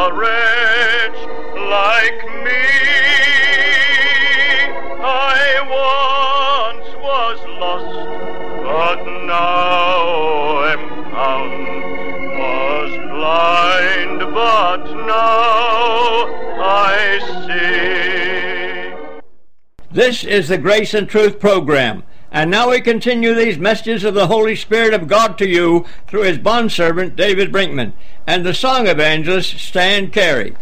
a wretch like me. I once was lost, but now am found. Was blind, but now I see. This is the Grace and Truth program. And now we continue these messages of the Holy Spirit of God to you through his bondservant David Brinkman and the song evangelist Stan Carey.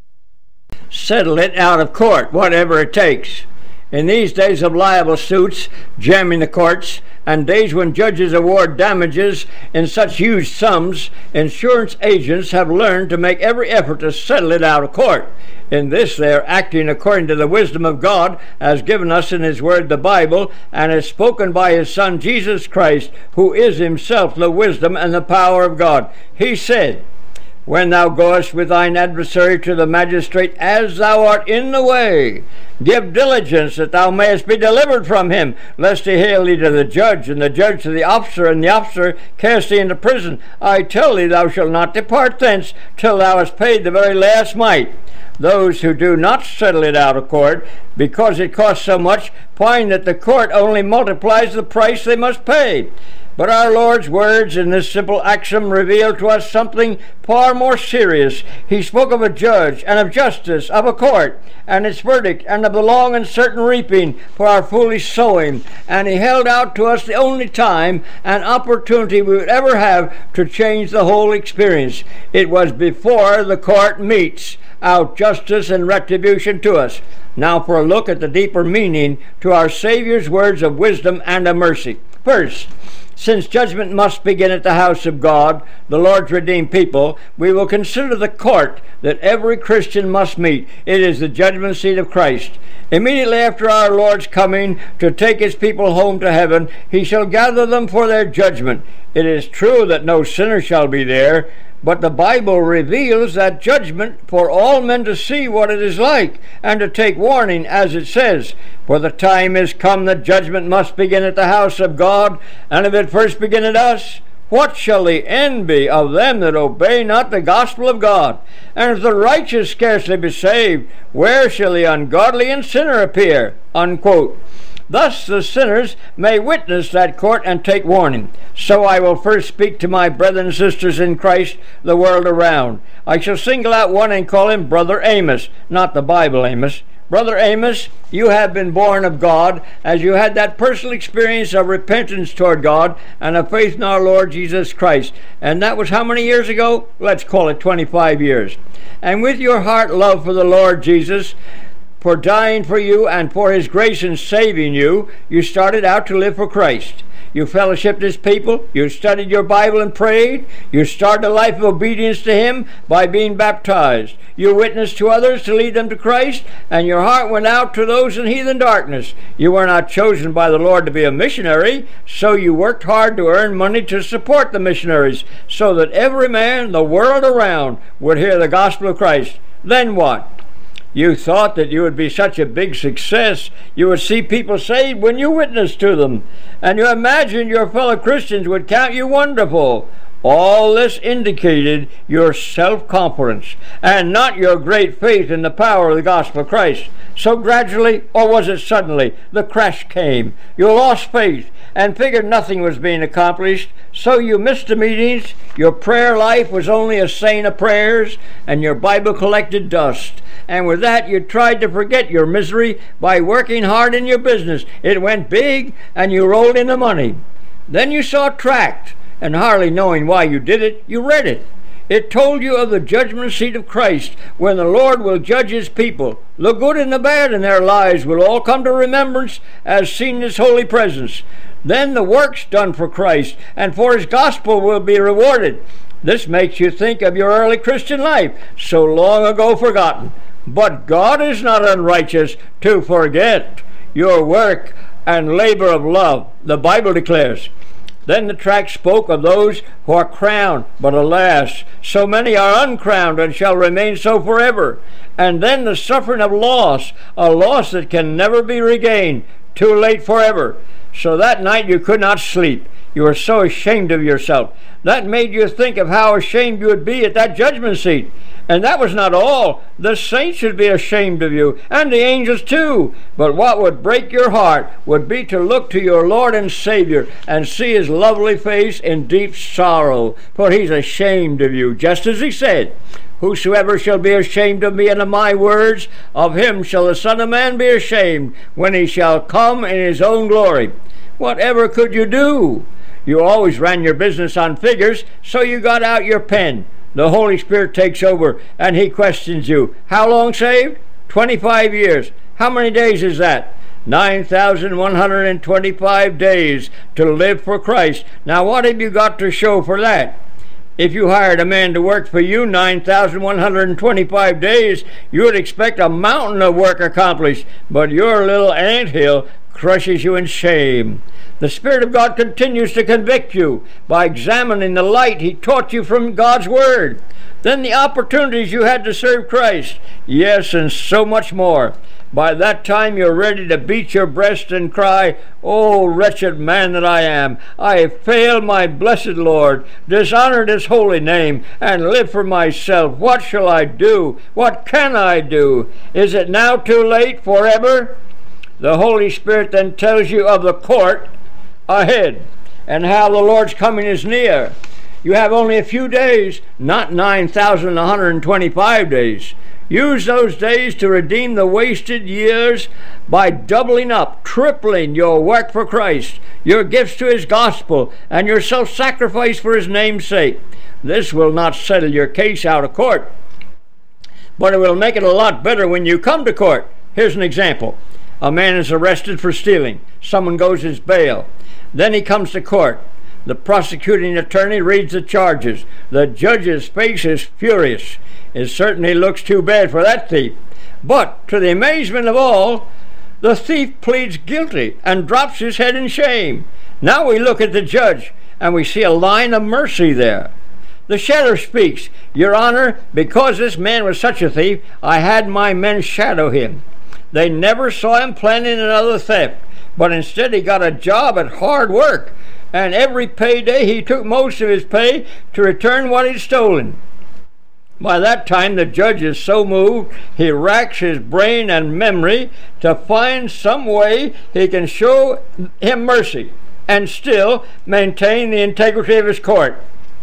Settle it out of court, whatever it takes. In these days of liable suits, jamming the courts, and days when judges award damages in such huge sums, insurance agents have learned to make every effort to settle it out of court. In this they are acting according to the wisdom of God as given us in his word, the Bible, and as spoken by his Son Jesus Christ, who is himself the wisdom and the power of God. He said, "When thou goest with thine adversary to the magistrate, as thou art in the way, give diligence that thou mayest be delivered from him, lest he hale thee to the judge, and the judge to the officer, and the officer cast thee into prison. I tell thee, thou shalt not depart thence till thou hast paid the very last mite." Those who do not settle it out of court, because it costs so much, find that the court only multiplies the price they must pay. But our Lord's words in this simple axiom reveal to us something far more serious. He spoke of a judge and of justice, of a court and its verdict, and of the long and certain reaping for our foolish sowing. And he held out to us the only time and opportunity we would ever have to change the whole experience. It was before the court meets out justice and retribution to us. Now for a look at the deeper meaning to our Savior's words of wisdom and of mercy. First, since judgment must begin at the house of God, the Lord's redeemed people, we will consider the court that every Christian must meet. It is the judgment seat of Christ. Immediately after our Lord's coming to take his people home to heaven, he shall gather them for their judgment. It is true that no sinner shall be there, but the Bible reveals that judgment for all men to see what it is like, and to take warning, as it says, "For the time is come that judgment must begin at the house of God, and if it first begin at us, what shall the end be of them that obey not the gospel of God? And if the righteous scarcely be saved, where shall the ungodly and sinner appear?" Unquote. Thus the sinners may witness that court and take warning. So I will first speak to my brethren and sisters in Christ, the world around. I shall single out one and call him Brother Amos, not the Bible Amos. Brother Amos, you have been born of God, as you had that personal experience of repentance toward God and of faith in our Lord Jesus Christ. And that was how many years ago? Let's call it 25 years. And with your heart love for the Lord Jesus, for dying for you and for his grace in saving you, you started out to live for Christ. You fellowshiped his people, you studied your Bible and prayed, you started a life of obedience to him by being baptized. You witnessed to others to lead them to Christ, and your heart went out to those in heathen darkness. You were not chosen by the Lord to be a missionary, so you worked hard to earn money to support the missionaries, so that every man, the world around, would hear the gospel of Christ. Then what? You thought that you would be such a big success, you would see people saved when you witnessed to them, and you imagined your fellow Christians would count you wonderful. All this indicated your self-confidence, and not your great faith in the power of the gospel of Christ. So gradually, or was it suddenly, the crash came. You lost faith and figured nothing was being accomplished, so you missed the meetings, your prayer life was only a saying of prayers, and your Bible collected dust. And with that, you tried to forget your misery by working hard in your business. It went big, and you rolled in the money. Then you saw a tract, and hardly knowing why you did it, you read it. It told you of the judgment seat of Christ, when the Lord will judge his people. The good and the bad in their lives will all come to remembrance as seen in his holy presence. Then the works done for Christ and for his gospel will be rewarded. This makes you think of your early Christian life, so long ago forgotten. But God is not unrighteous to forget your work and labor of love, the Bible declares. Then the tract spoke of those who are crowned, but alas, so many are uncrowned and shall remain so forever. And then the suffering of loss, a loss that can never be regained, too late forever. So that night you could not sleep. You were so ashamed of yourself. That made you think of how ashamed you would be at that judgment seat. And that was not all. The saints should be ashamed of you, and the angels too. But what would break your heart would be to look to your Lord and Savior and see his lovely face in deep sorrow, for he's ashamed of you, just as he said, "Whosoever shall be ashamed of me and of my words, of him shall the Son of Man be ashamed, when he shall come in his own glory." Whatever could you do? You always ran your business on figures, so you got out your pen. The Holy Spirit takes over, and he questions you. How long saved? 25 years. How many days is that? 9,125 days to live for Christ. Now what have you got to show for that? If you hired a man to work for you 9,125 days, you would expect a mountain of work accomplished, but your little anthill crushes you in shame. The Spirit of God continues to convict you by examining the light he taught you from God's Word. Then the opportunities you had to serve Christ. Yes, and so much more. By that time you're ready to beat your breast and cry, "Oh, wretched man that I am! I have failed my blessed Lord, dishonored his holy name, and lived for myself. What shall I do? What can I do? Is it now too late forever?" The Holy Spirit then tells you of the court ahead and how the Lord's coming is near. You have only a few days, not 9,125 days. Use those days to redeem the wasted years by doubling up, tripling your work for Christ, your gifts to his gospel, and your self-sacrifice for his name's sake. This will not settle your case out of court, but it will make it a lot better when you come to court. Here's an example. A man is arrested for stealing. Someone goes his bail. Then he comes to court. The prosecuting attorney reads the charges. The judge's face is furious. It certainly looks too bad for that thief. But, to the amazement of all, the thief pleads guilty and drops his head in shame. Now we look at the judge, and we see a line of mercy there. The sheriff speaks, "Your Honor, because this man was such a thief, I had my men shadow him. They never saw him planning another theft, but instead he got a job at hard work, and every payday he took most of his pay to return what he'd stolen." By that time the judge is so moved he racks his brain and memory to find some way he can show him mercy and still maintain the integrity of his court.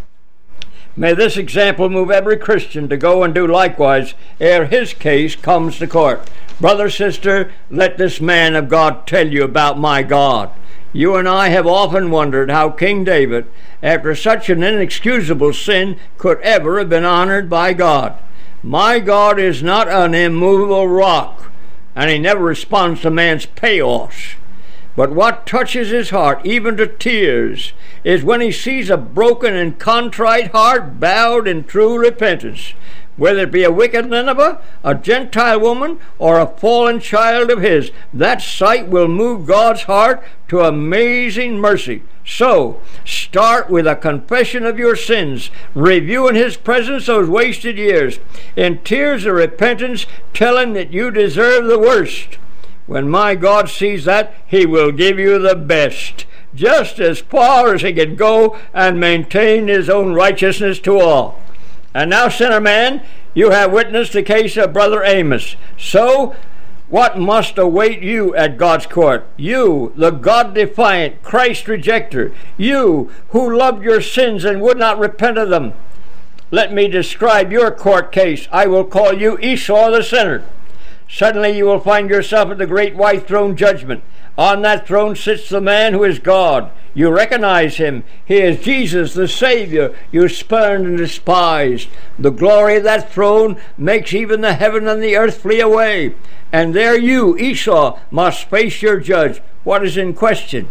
May this example move every Christian to go and do likewise ere his case comes to court. Brother, sister, let this man of God tell you about my God. You and I have often wondered how King David, after such an inexcusable sin, could ever have been honored by God. My God is not an immovable rock, and he never responds to man's payoffs. But what touches his heart, even to tears, is when he sees a broken and contrite heart bowed in true repentance. Whether it be a wicked Nineveh, a Gentile woman, or a fallen child of his, that sight will move God's heart to amazing mercy. So, start with a confession of your sins, review in his presence those wasted years. In tears of repentance, tell him that you deserve the worst. When my God sees that, he will give you the best, just as far as he can go and maintain his own righteousness to all. And now, sinner man, you have witnessed the case of Brother Amos. So, what must await you at God's court? You, the God-defiant, Christ-rejecter. You, who loved your sins and would not repent of them. Let me describe your court case. I will call you Esau the sinner. Suddenly you will find yourself at the great white throne judgment. On that throne sits the man who is God. You recognize him. He is Jesus, the Savior you spurned and despised. The glory of that throne makes even the heaven and the earth flee away. And there you, Esau, must face your judge. What is in question?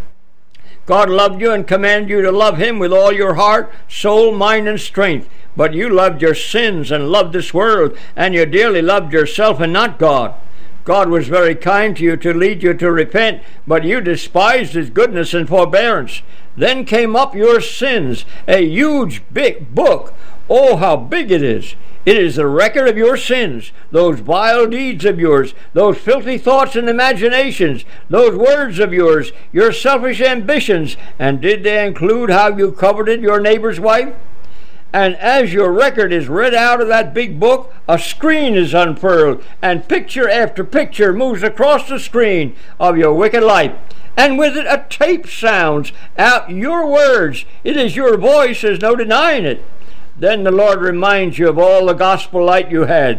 God loved you and commanded you to love him with all your heart, soul, mind, and strength. But you loved your sins and loved this world, and you dearly loved yourself and not God. God was very kind to you to lead you to repent, but you despised his goodness and forbearance. Then came up your sins, a huge, big book. Oh, how big it is! It is the record of your sins, those vile deeds of yours, those filthy thoughts and imaginations, those words of yours, your selfish ambitions. And did they include how you coveted your neighbor's wife? And as your record is read out of that big book, a screen is unfurled, and picture after picture moves across the screen of your wicked life. And with it a tape sounds out your words. It is your voice, there's no denying it. Then the Lord reminds you of all the gospel light you had,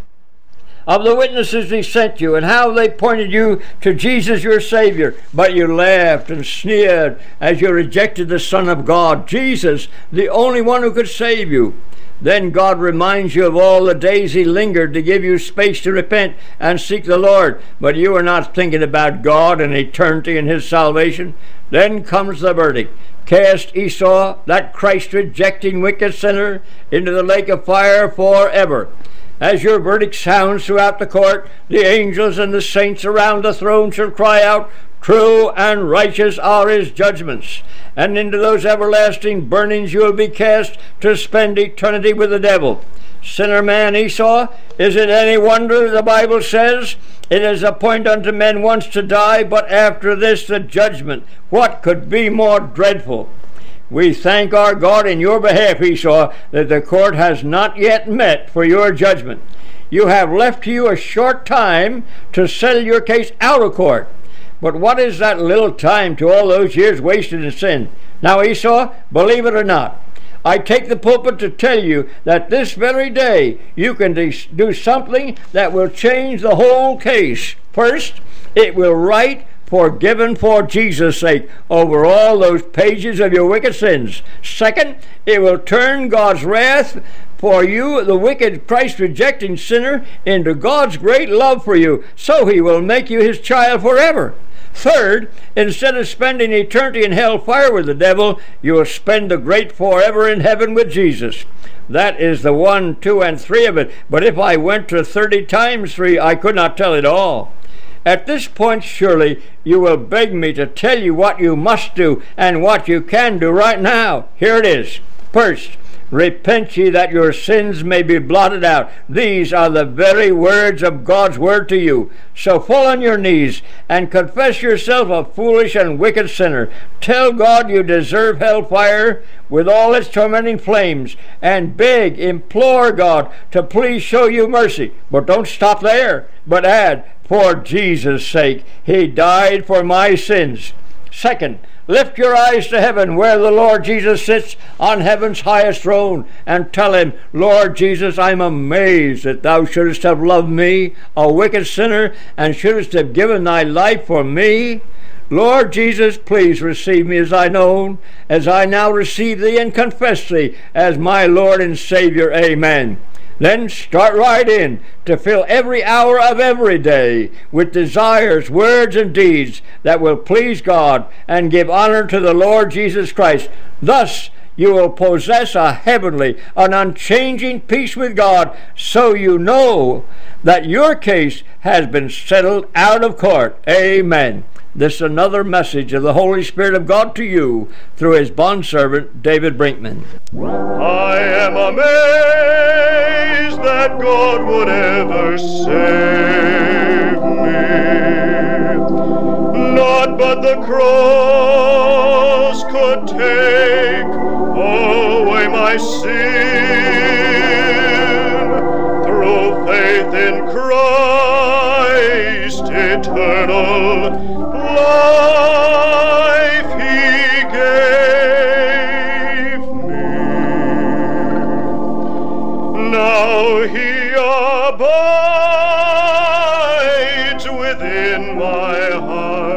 of the witnesses he sent you, and how they pointed you to Jesus your Savior. But you laughed and sneered as you rejected the Son of God, Jesus, the only one who could save you. Then God reminds you of all the days he lingered to give you space to repent and seek the Lord. But you are not thinking about God and eternity and his salvation. Then comes the verdict. Cast Esau, that Christ-rejecting wicked sinner, into the lake of fire forever. As your verdict sounds throughout the court, the angels and the saints around the throne shall cry out, "True and righteous are his judgments." And into those everlasting burnings you will be cast to spend eternity with the devil. Sinner man Esau, is it any wonder the Bible says, "It is appointed unto men once to die, but after this the judgment"? What could be more dreadful? We thank our God in your behalf, Esau, that the court has not yet met for your judgment. You have left to you a short time to settle your case out of court. But what is that little time to all those years wasted in sin? Now, Esau, believe it or not, I take the pulpit to tell you that this very day you can do something that will change the whole case. First, it will write "Forgiven for Jesus' sake" over all those pages of your wicked sins. Second, it will turn God's wrath for you, the wicked Christ-rejecting sinner, into God's great love for you, so he will make you his child forever. Third, instead of spending eternity in hell fire with the devil, you will spend the great forever in heaven with Jesus. That is the 1, 2, and 3 of it. But if I went to 30 times 3, I could not tell it all. At this point, surely, you will beg me to tell you what you must do and what you can do right now. Here it is. First, repent ye that your sins may be blotted out. These are the very words of God's word to you. So fall on your knees and confess yourself a foolish and wicked sinner. Tell God you deserve hellfire with all its tormenting flames, and beg, implore God to please show you mercy. But don't stop there, but add, "For Jesus' sake, he died for my sins." Second, lift your eyes to heaven where the Lord Jesus sits on heaven's highest throne, and tell him, "Lord Jesus, I'm amazed that thou shouldest have loved me, a wicked sinner, and shouldest have given thy life for me. Lord Jesus, please receive me as thine own, as I now receive thee and confess thee as my Lord and Savior. Amen." Then start right in to fill every hour of every day with desires, words, and deeds that will please God and give honor to the Lord Jesus Christ. Thus you will possess a heavenly, an unchanging peace with God, so you know that your case has been settled out of court. Amen. This is another message of the Holy Spirit of God to you through his bondservant, David Brinkman. I am amazed that God would ever save me. Naught but the cross could take away my sin. Through faith in Christ eternal life he gave me. Now he abides within my heart.